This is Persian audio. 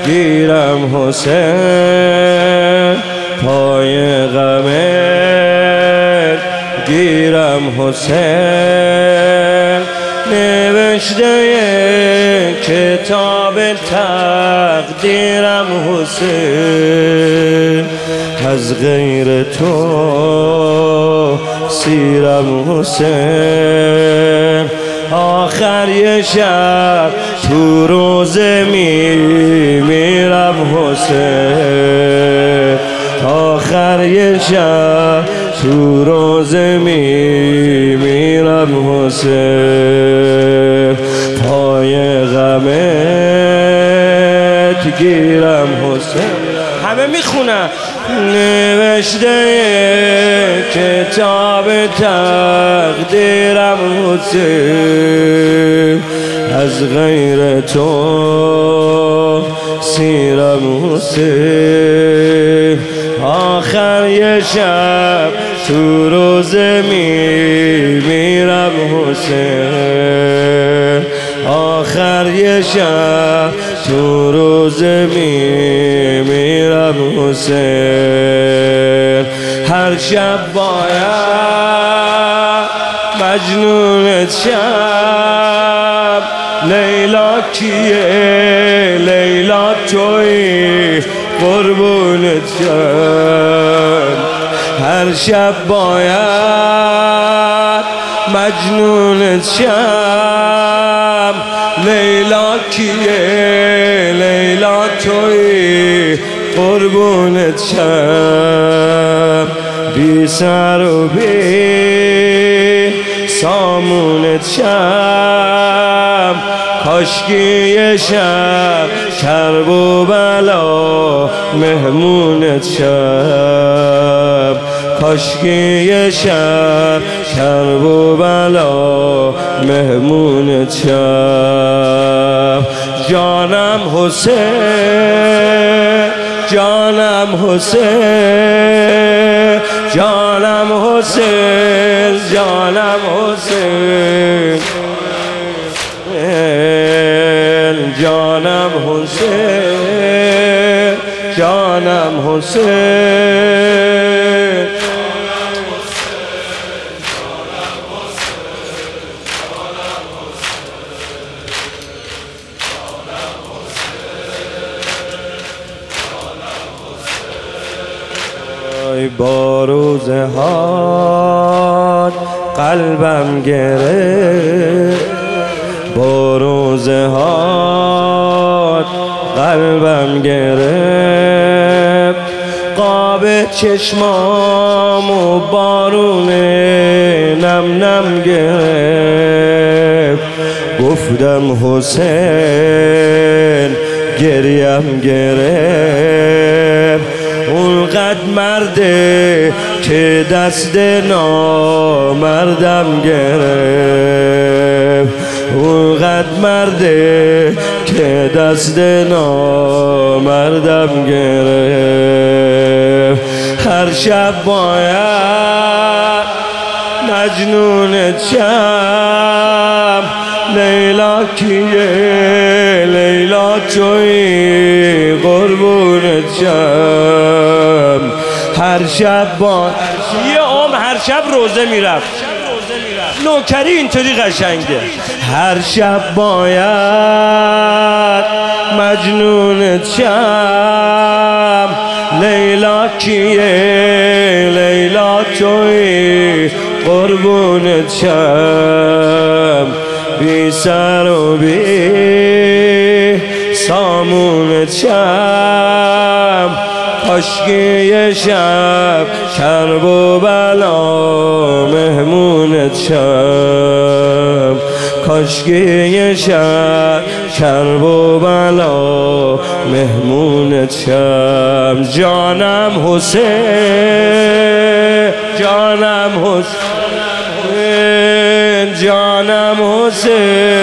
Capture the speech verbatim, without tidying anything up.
گیرم حسین، پای غمت گیرم حسین. نوشته کتاب تقدیرم حسین، از غیر تو سیرم حسین. آخر یه شب تو روزه میمیرم حسین، آخر یه شب تو روزه میمیرم حسین. پای غمت گیرم حسین. همه میخونن نوشته کتاب تقدیرم حسین، از غیر تو سیرم حسین. آخر یه شب تو روزه میمیرم حسین، آخر یه شب تو روزه میمیرم حسین. هر شب باید مجنونت شب، لیلا کیه لیلا توی قربونت شب. هر شب باید مجنونت شب، لیلا کیه لیلا توی قربونت شب. بی سر و بی سامونت شب، کاشکی یه شب کرب و بلا مهمونت شب. کاشکی یه شب کرب و بلا مهمونت شب. جانم حسین، جانم حسین، جانم حسین، جانم حسین، جانم حسین، جانم حسین. با روزهات قلبم گرفت، با روزهات قلبم گرفت. قاب چشمام و بارون نم نم گرفت. گفتم حسین گریم گرفت. اونقدر مرده که دست نامردم گرفت. اونقدر مرده که دست نامردم گرفت. هر شب باید مجنونت شم، لیلا کیه لیلا توی قربونت شم. هر شب با یه عمر هر شب روزه میرفت، نوکری اینطوری قشنگه. هر شب باید مجنونت شم، لیلا کیه لیلا توی قربونت شم. بی سر و بی سامونت شم، کاشکی یه شب کرب و بلا مهمونت شم. کاشکی یه شب کرب و بلا مهمونت شم. جانم حسین، جانم حسین، جانم حسین،